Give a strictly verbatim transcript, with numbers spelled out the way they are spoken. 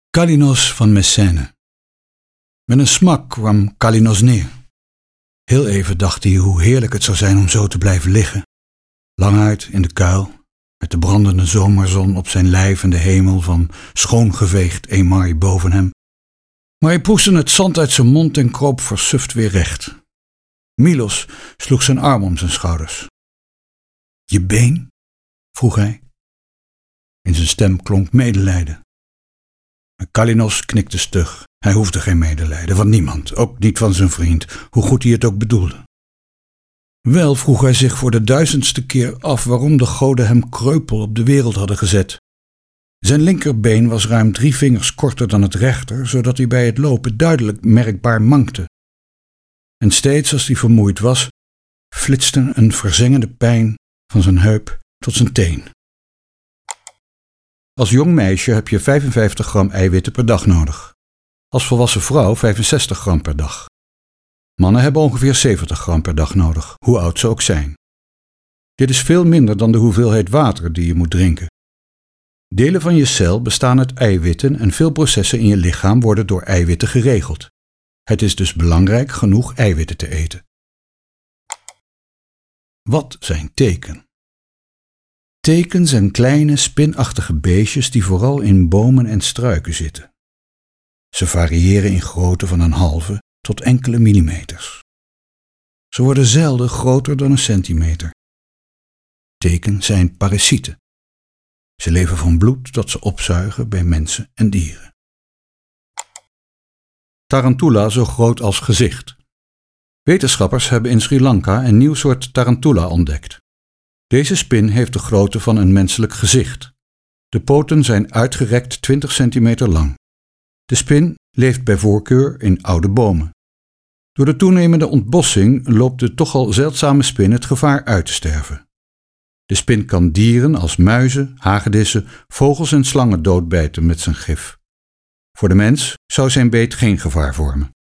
Kallinos van Messene. Met een smak kwam Kallinos neer. Heel even dacht hij hoe heerlijk het zou zijn om zo te blijven liggen. Languit in de kuil, met de brandende zomerzon op zijn lijf en de hemel van schoongeveegd emaai boven hem. Maar hij proestte het zand uit zijn mond en kroop versuft weer recht. Milos sloeg zijn arm om zijn schouders. Je been? Vroeg hij. In zijn stem klonk medelijden. Kallinos knikte stug. Hij hoefde geen medelijden van niemand, ook niet van zijn vriend, hoe goed hij het ook bedoelde. Wel vroeg hij zich voor de duizendste keer af waarom de goden hem kreupel op de wereld hadden gezet. Zijn linkerbeen was ruim drie vingers korter dan het rechter, zodat hij bij het lopen duidelijk merkbaar mankte. En steeds als hij vermoeid was, flitste een verzengende pijn van zijn heup tot zijn teen. Als jong meisje heb je vijfenvijftig gram eiwitten per dag nodig. Als volwassen vrouw vijfenzestig gram per dag. Mannen hebben ongeveer zeventig gram per dag nodig, hoe oud ze ook zijn. Dit is veel minder dan de hoeveelheid water die je moet drinken. Delen van je cel bestaan uit eiwitten en veel processen in je lichaam worden door eiwitten geregeld. Het is dus belangrijk genoeg eiwitten te eten. Wat zijn teken? Teken zijn kleine, spinachtige beestjes die vooral in bomen en struiken zitten. Ze variëren in grootte van een halve tot enkele millimeters. Ze worden zelden groter dan een centimeter. Teken zijn parasieten. Ze leven van bloed dat ze opzuigen bij mensen en dieren. Tarantula zo groot als gezicht. Wetenschappers hebben in Sri Lanka een nieuw soort tarantula ontdekt. Deze spin heeft de grootte van een menselijk gezicht. De poten zijn uitgerekt twintig centimeter lang. De spin leeft bij voorkeur in oude bomen. Door de toenemende ontbossing loopt de toch al zeldzame spin het gevaar uit te sterven. De spin kan dieren als muizen, hagedissen, vogels en slangen doodbijten met zijn gif. Voor de mens zou zijn beet geen gevaar vormen.